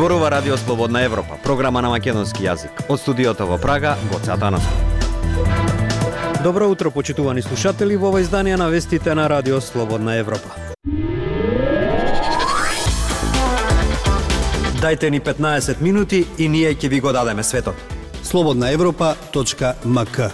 зборува Радио Слободна Европа, програма на македонски јазик. Од студиото во Прага, Гоце Атанасов. Добро утро, почитувани слушатели, во ова издание на вестите на Радио Слободна Европа. Дајте ни 15 минути и ние ќе ви го дадеме светот. slobodnaevropa.mk.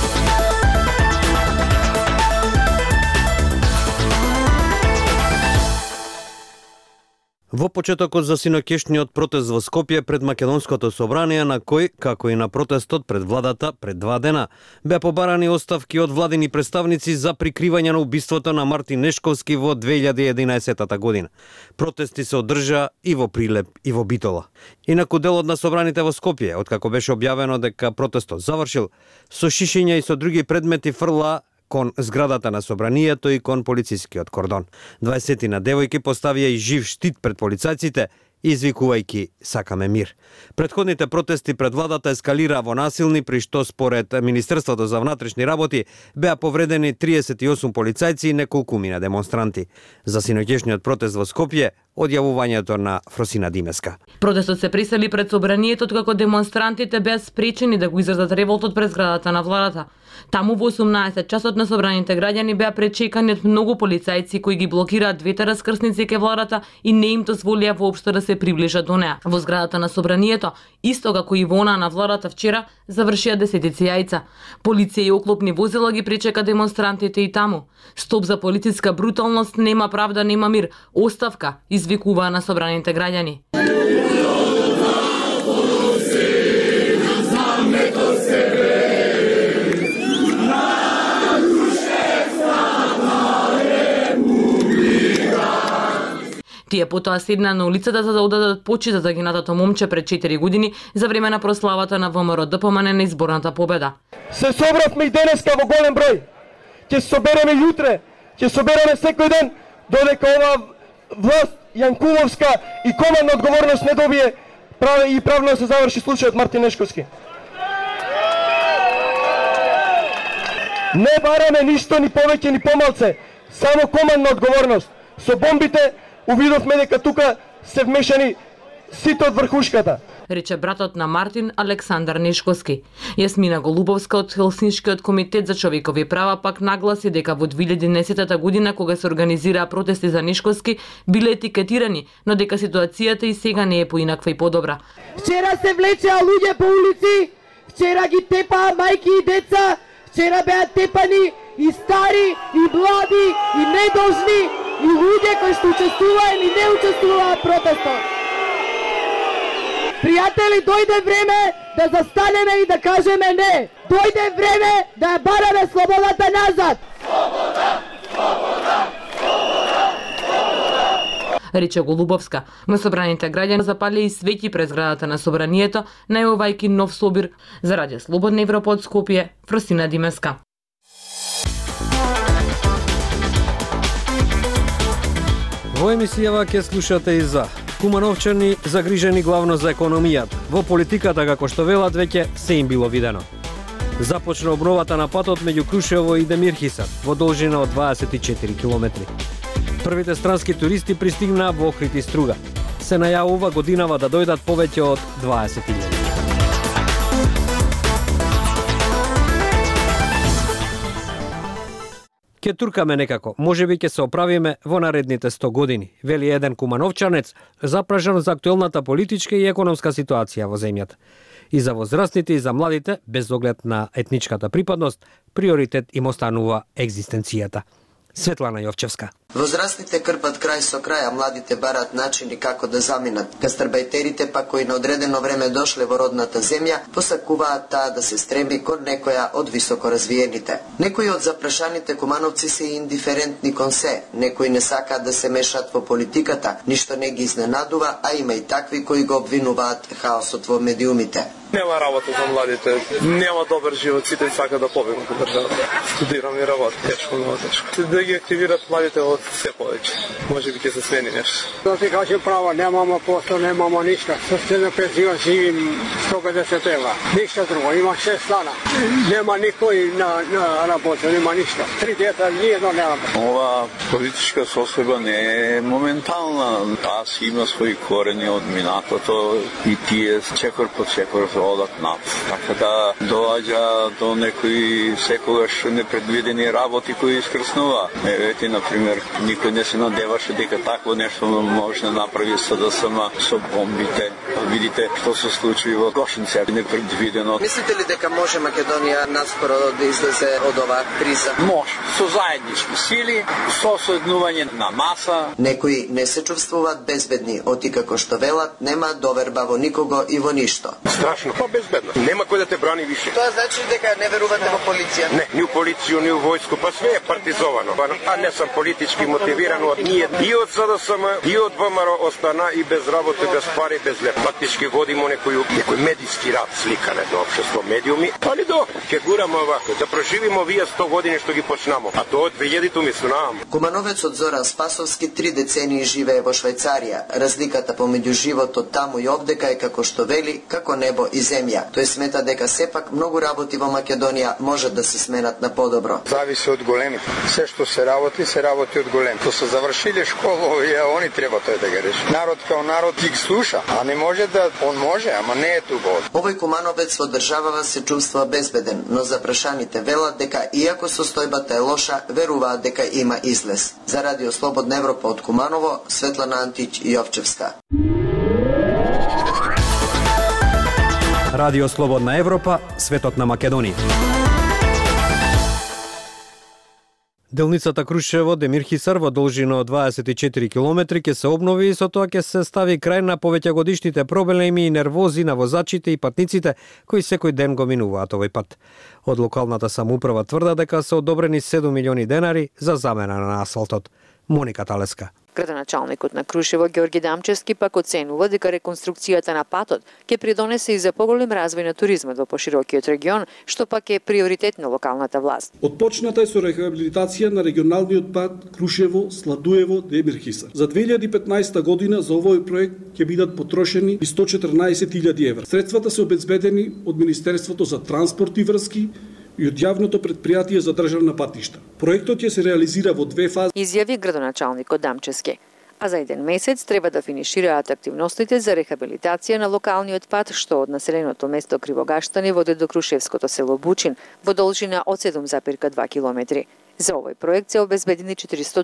Во почетокот за синокешниот протест во Скопје пред Македонското собрание, на кој, како и на протестот пред владата пред 2 дена, беа побарани оставки од владини представници за прикривање на убиството на Мартин Нешковски во 2011 година. Протести се одржа и во Прилеп и во Битола. Инаку делот на собраните во Скопје, откако беше објавено дека протестот завршил, со шишиња и со други предмети фрла кон зградата на собранието и кон полицискиот кордон. 20 девојки поставија и жив штит пред полицајците, извикувајќи "Сакаме мир". Претходните протести пред владата ескалираа во насилни, при што според Министерството за внатрешни работи беа повредени 38 полицајци и неколкумина демонстранти. За синоќешниот протест во Скопје, одјавувањето на Фросина Димеска. Протестот се пресели пред собранието како демонстрантите беа спречени да го изразат револтот пред зградата на владата. Таму во 18 часот на собраните граѓани беа пречекани од многу полицајци кои ги блокираат двете раскрсници ке владата и не им дозволија воопшто да се приближат до неа. Во зградата на собранието, исто како и во она на владата вчера, завршија десетици јајца. Полиција и оклопни возила ги пречека демонстрантите и таму. Стоп за политичка бруталност, нема правда, нема мир. Оставка, извикуваа на собраните граѓани. Тие потоа седна на улицата за да одадат почит за загинатото момче пред 4 години за време на прославата на ВМРО ДПМН на изборната победа. Се собравме и денеска во голем број. Ќе се собереме јутре, ќе се собереме секој ден додека ова власт Јанкуловска и командна одговорност не добие и правно да се заврши случајот Мартин Нешковски. Не бараме ништо ни повеќе ни помалце, само командна одговорност. Со бомбите увидовме дека тука се вмешани сите од врхушката, рече братот на Мартин, Александар Нешковски. Јасмина Голубовска од Хелсиншкиот комитет за човекови права пак нагласи дека во 2010 година, кога се организираа протести за Нешковски, биле етикетирани, но дека ситуацијата и сега не е поинаква и подобра. Вчера се влечеа луѓе по улици, вчера ги тепаа мајки и деца, вчера беа тепани и стари, и млади, и недолжни, и луѓе кои што учествуваа или не учествуваа протестот. Пријатели, дојде време да застанеме и да кажеме не. Дојде време да ја бараме слободата назад. Слобода, слобода, слобода, слобода. Рече Голубовска. Во собраните граѓани запалија и свети пред зградата на собранието, најавувајќи нов собир. За Радио Слободна Европа од Скопје, Фросина Димеска. Во емисијава ќе слушате и за кумановчани загрижени главно за економијата. Во политиката, како што велат, веќе се им било видено. Започна обновата на патот меѓу Крушево и Демирхисар во должина од 24 километри. Првите странски туристи пристигнаа во Охрид и Струга. Се најавува годинава да дојдат повеќе од 20.000. Ке туркаме некако, можеби ќе се оправиме во наредните 100 години, вели еден кумановчанец, запражан за актуелната политичка и економска ситуација во земјата. И за возрастните и за младите, без оглед на етничката припадност, приоритет им останува екзистенцијата. Светлана Јовчевска. Возрастните крпат крај со крај, а младите барат начини како да заминат. Гастарбајтерите пак кои на одредено време дошле во родната земја, посакуваат таа да се стремби кон некоја од високо развиените. Некои од запрашаните кумановци се индиферентни кон се, некои не сакаат да се мешат во политиката, ништо не ги изненадува, а има и такви кои го обвинуваат хаосот во медиумите. Нема работа за младите, нема добар живот, сите сакаат да побегнат од државата. Студирам и работам, тешко, много тешко. Да ги активират младите од се повеќе. Може би ќе се смени нешто. Да ти кажем право, немамо посто, немамо ништо. Со стена пензион живим 150 евра. Ништо друго, има 6 стана. Нема никој на работа, нема ништо. 3 дета, ниедно нема. Ова политичка состојба не е моментална. Аз има своји корени од минатото и тие чекор по чекор одат над. Така да доаѓа до некои секогаш непредвидени работи кои искрснува. Ети, например, никој не се надеваше дека такво нешто може да направи СДСМ со бомбите. Видите што се случи во Гошинце, непредвидено. Мислите ли дека може Македонија наскоро да излезе од оваа криза? Може, со заеднички сили, со соеднување на маса. Некои не се чувствуваат безбедни, оти како што велат, нема доверба во никого и во ништо. Страшно, па безбедно. Нема кој да те брани више. Тоа значи дека не верувате во полиција? Не, ни у полицију, ни у војску, па све е партизовано. А не сум политички мотивиран од ние. И од СДСМ, и од ВМРО остана и без работа, без пари, без леп. Фактички водимо некој медиски рад, сликане до општество, медиуми. Али ќе гураме овако, да проживимо вие 100 години што ги почнамо. А тоа од 2000-ту ми сунавам. Кумановецот Зоран Спасовски 3 децении живее во Швајцарија. Разликата помеѓу животот таму и овдека е како што вели, како небо и земја. Тој смета дека сепак многу работи во Македонија можат да се сменат на подобро. Зависи од големите. Се што се работи од голем. Што се завршиле школа, они треба тој да ги реши. Народ као народ ги слуша, а не може да, он може, ама не е тука. Овој кумановец во државава се чувствува безбеден, но запрашаните велат дека иако состојбата е лоша, веруваат дека има излез. За Радио Слободна Европа од Куманово, Светлана Антич Јовчевска. Радио Слободна Европа, светот на Македонија. Делницата Крушево Демир Хисар во должина од 24 километри ќе се обнови и со тоа ќе се стави крај на повеќегодишните проблеми и нервози на возачите и патниците кои секој ден го минуваат овој пат. Од локалната самоуправа тврда дека се одобрени 7 милиони денари за замена на асфалтот. Моника Талеска. Градоначалникот на Крушево Ѓорги Дамчевски пак оценува дека реконструкцијата на патот ќе придонесе и за поголем развој на туризмот во поширокиот регион, што пак е приоритет на локалната власт. Отпочната е со рехабилитација на регионалниот пат Крушево Сладуево Демир Хисар. За 2015 година за овој проект ќе бидат потрошени 114.000 евра. Средствата се обезбедени од Министерството за транспорт и врски и од јавното предпријатие за државна патишта. Проектот ќе се реализира во 2 фази. Изјави градоначалникот Дамчевски. А за 1 месец треба да финишираат активностите за рехабилитација на локалниот пат што од населеното место Кривогаштани води до крушевското село Бучин во должина од 7,2 километри. За овој проект се обезбедени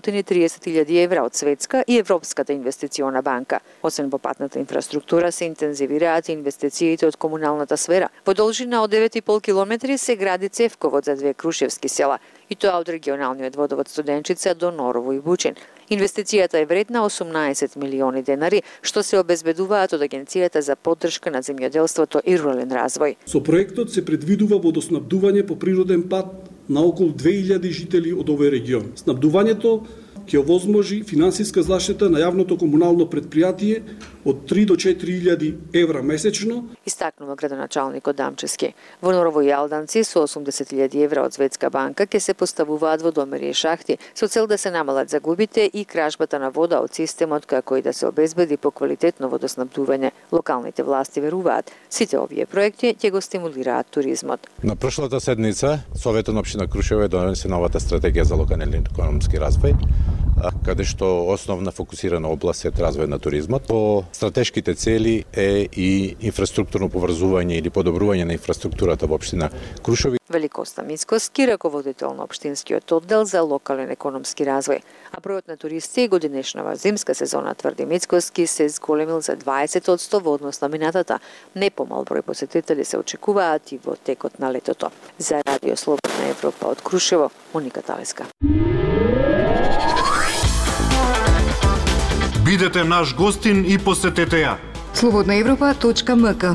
430.000 евра од Светска и Европската инвестициона банка. Освен во патната инфраструктура се интензивираат инвестициите од комуналната сфера. Во должина од 9,5 километри се гради цевковод за 2 крушевски села, и тоа од регионалниот водовод Студенчица до Норово и Бучин. Инвестицијата е вредна 18 милиони денари, што се обезбедуваат од Агенцијата за поддршка на земјоделството и рурален развој. Со проектот се предвидува водоснабдување по природен пат на околу 2000 жители од овој регион. Снабдувањето ќе овозможи финансиска заштита на јавното комунално предпријатие од 3 до 4.000 евра месечно. Истакнува градоначалникот Дамчевски. Во Норово и Алданци со 80.000 евра од Светска банка ќе се поставуваат водомери и шахти со цел да се намалат загубите и кражбата на вода од системот, како и да се обезбеди поквалитетно водоснабдување. Локалните власти веруваат, сите овие проекти ќе го стимулираат туризмот. На прошлата седница Советот на општина Крушево донесе новата стратегија за локален економски развој, каде што основна фокусирана област е развој на туризмот. По стратешките цели е и инфраструктурно поврзување или подобрување на инфраструктурата во општина Крушево. Великоста Мицкоски, раководител на општинскиот оддел за локален економски развој. А бројот на туристи годинешнава зимска сезона, тврди Мицкоски, се зголемил за 20% во однос на минатата. Не помал број посетители се очекуваат и во текот на летото. За Радио Слободна Европа од Крушево, Моника Талеска. Бидете наш гостин и посетете ја. slobodnaevropa.mk.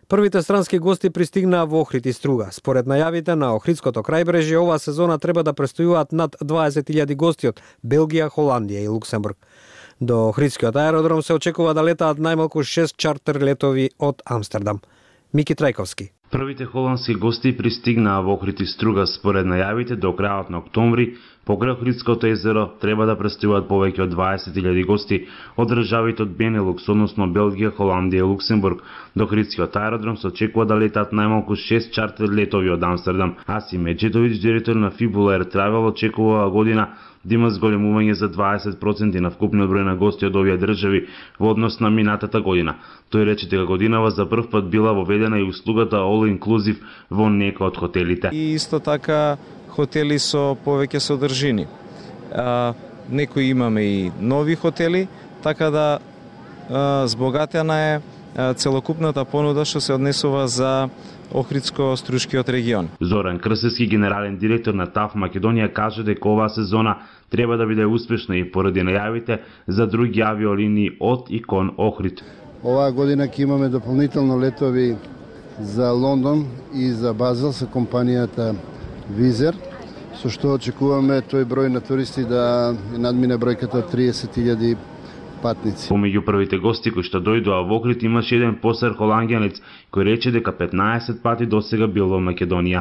Првите странски гости пристигнаа во Охрид и Струга. Според најавите на Охридското крајбрежје, оваа сезона треба да престојуваат над 20.000 гости од Белгија, Холандија и Луксембург. До Охридскиот аеродром се очекува да летаат најмалку 6 чартер летови од Амстердам. Мики Трајковски. Првите холандски гости пристигнаа во Охрид и Струга. Според најавите, до крајот на октомври покрај Охридското езеро треба да престојуваат повеќе од 20.000 гости од државите од Бенелукс, односно Белгија, Холандија и Луксембург. До Охридскиот аеродром се очекува да летаат најмалку 6 чартер летови од Амстердам. Асим Меджедовиќ, директор на Fibula Air Travel, очекува година да има зголемување за 20% на вкупниот број на гости од овие држави во однос на минатата година. Тој рече дека годинава за прв пат била воведена и услугата All Inclusive во некои од хотелите. И исто така хотели со повеќе содржини. Некои имаме и нови хотели, така да збогатена е целокупната понуда што се однесува за Охридско-Струшкиот регион. Зоран Крсевски, генерален директор на ТАФ Македонија, каже дека оваа сезона треба да биде успешна и поради најавите за други авиолинии од и кон Охрид. Оваа година ќе имаме дополнително летови за Лондон и за Базел со компанијата Визер, со што очекуваме тој број на туристи да надмине бројката од 30.000 патници. Помеѓу првите гости кои што дојдоа во Охрид имаше еден посер холанѓанец кој рече дека 15 пати досега бил во Македонија.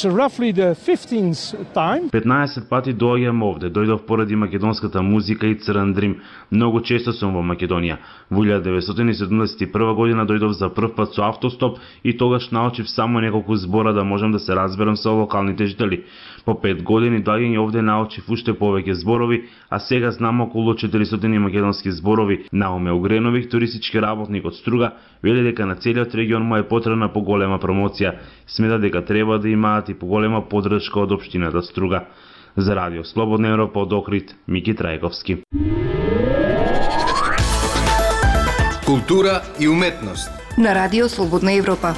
15 пати доаѓам овде, дојдов поради македонската музика и Црн Дрим. Многу често сум во Македонија. Во 1971 година дојдов за прв пат со автостоп и тогаш научив само неколку збора да можам да се разберам со локалните жители. По 5 години доаѓање овде научив уште повеќе зборови, а сега знам околу 400 македонски зборови. Науме Угреновиќ, туристички работник од Струга, вели дека на целиот регион му е потребна поголема промоција. Смета дека треба да имаат и поголема поддршка од општината Струга. За Радио Слободна Европа од Охрид, Мики Трајковски. Култура и уметност на Радио Слободна Европа.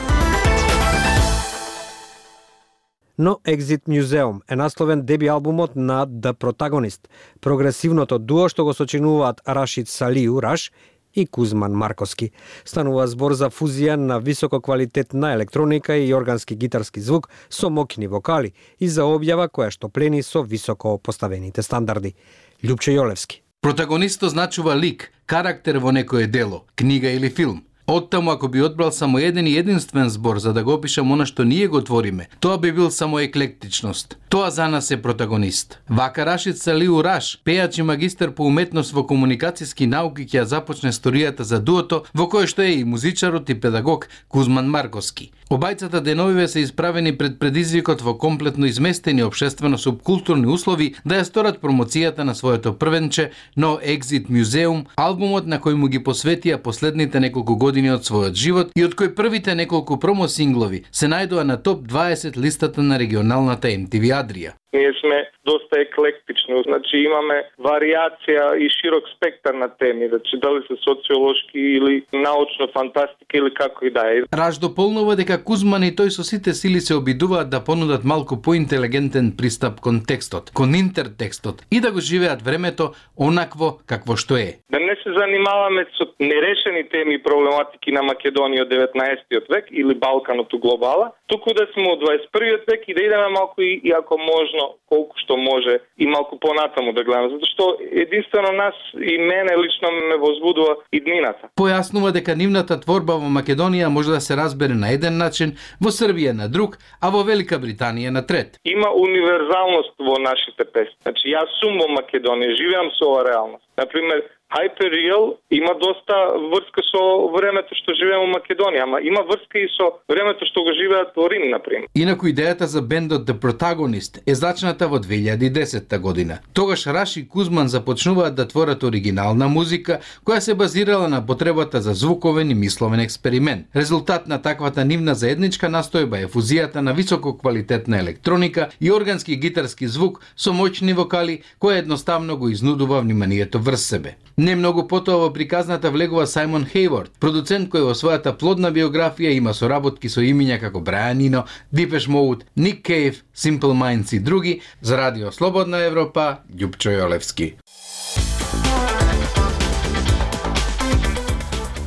No Exit Museum е насловен деби албумот на The Protagonist, прогресивното дуо што го сочинуваат Рашид Салиу Раш и Кузман Марковски. Станува збор за фузија на високо квалитетна електроника и органски гитарски звук со моќни вокали и за објава која што плени со високо поставените стандарди. Љупче Јолевски. Протагонистот значува лик, карактер во некое дело, книга или филм. Оттаму ако би одбрал само еден и единствен збор за да го опишам она што ние го твориме, тоа би бил само еклектичност. Тоа за нас е протагонист. Вака Рашид Салиу Раш, пејач и магистар по уметност во комуникацијски науки, ќе ја започне сторијата за дуото во кое што е и музичарот и педагог Кузман Марковски. Обајцата деновиве се исправени пред предизвикот во комплетно изместени општествено-субкултурни услови да ја сторат промоцијата на своето првенче No Exit Museum, албумот на кој му ги посветија последните неколку години од својот живот и од кој првите неколку промо-синглови се најдоа на топ 20 листата на регионалната MTV Адрија. Ние сме доста еклектични, значи имаме варијација и широк спектар на теми, значи дали се социолошки или научно фантастика или како и да е. Раш дополнува дека Кузман и тој со сите сили се обидуваат да понудат малку поинтелигентен пристап кон текстот, кон интертекстот и да го живеат времето онакво какво што е. Да не се занимаваме со нерешени теми и проблематики на Македонија од 19 век или Балканот у глобала, туку да сме од 21 век и да идеме малку и ако можно колку што може и малку понатаму да гледаме, затоа што единствено нас и мене лично ме возбудува иднината. Појаснува дека нивната творба во Македонија може да се разбере на еден начин, во Србија на друг, а во Велика Британија на трет. Има универзалност во нашите песни. Значи јас сум во Македонија, живеам со оваа реалност. Например, Hyperreal има доста врска со времето што живееме во Македонија, ама има врска и со времето што го живеат во Рим, например. Инаку идејата за бендот The Protagonist е зачната во 2010 година. Тогаш Раш и Кузман започнуваат да творат оригинална музика која се базирала на потребата за звуковен и мисловен експеримент. Резултат на таквата нивна заедничка настојба е фузијата на високо квалитетна електроника и органски гитарски звук со моќни вокали која едноставно го изнудува вниманието врз себе. Не многу потоа во приказната влегува Сајмон Хейворд, продуцент кој во својата плодна биографија има соработки со имиња како Брайан Ино, Depeche Mode, Ник Кейв, Simple Minds и други. За Радио Слободна Европа, Љупчо Јолевски.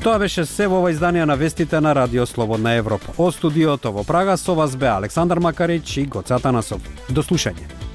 Тоа беше се во ова издание на вестите на Радио Слободна Европа. Од студиото во Прага со вас беа Александар Макарич и Гоце Атанасов. До слушање.